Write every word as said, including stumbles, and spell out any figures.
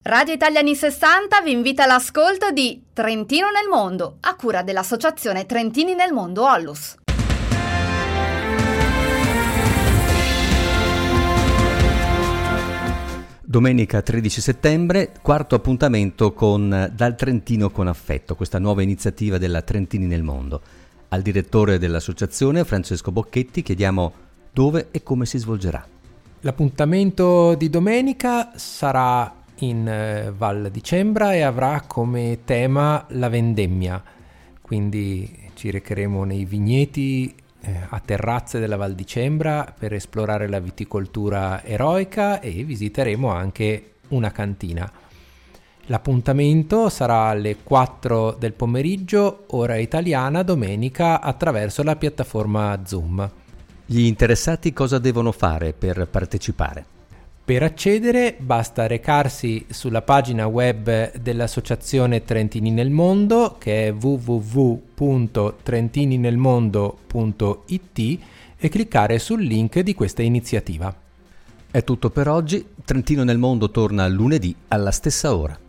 Radio Italia anni sessanta vi invita all'ascolto di Trentino nel Mondo, a cura dell'Associazione Trentini nel Mondo Ollus. Domenica tredici settembre, quarto appuntamento con Dal Trentino con affetto, questa nuova iniziativa della Trentini nel Mondo. Al direttore dell'associazione, Francesco Bocchetti, chiediamo dove e come si svolgerà. L'appuntamento di domenica sarà in eh, Val di Cembra e avrà come tema la vendemmia, quindi ci recheremo nei vigneti eh, a terrazze della Val di Cembra per esplorare la viticoltura eroica e visiteremo anche una cantina. L'appuntamento sarà alle quattro del pomeriggio, ora italiana, domenica, attraverso la piattaforma Zoom. Gli interessati cosa devono fare per partecipare? Per accedere basta recarsi sulla pagina web dell'Associazione Trentini nel Mondo, che è w w w punto trentini nel mondo punto i t, e cliccare sul link di questa iniziativa. È tutto per oggi. Trentino nel Mondo torna lunedì alla stessa ora.